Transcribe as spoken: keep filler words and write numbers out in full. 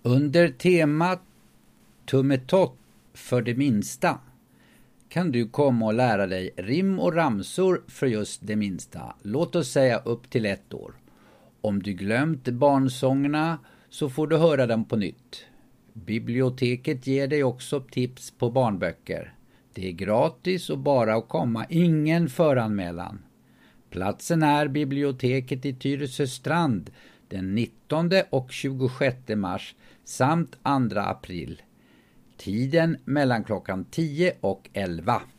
Under temat Tummetott för det minsta kan du komma och lära dig rim och ramsor för just det minsta. Låt oss säga upp till ett år. Om du glömt barnsångerna så får du höra dem på nytt. Biblioteket ger dig också tips på barnböcker. Det är gratis och bara att komma, ingen föranmälan. Platsen är biblioteket i Tyresöstrand den nittonde och tjugosjätte mars samt andra april. Tiden mellan klockan tio och elva.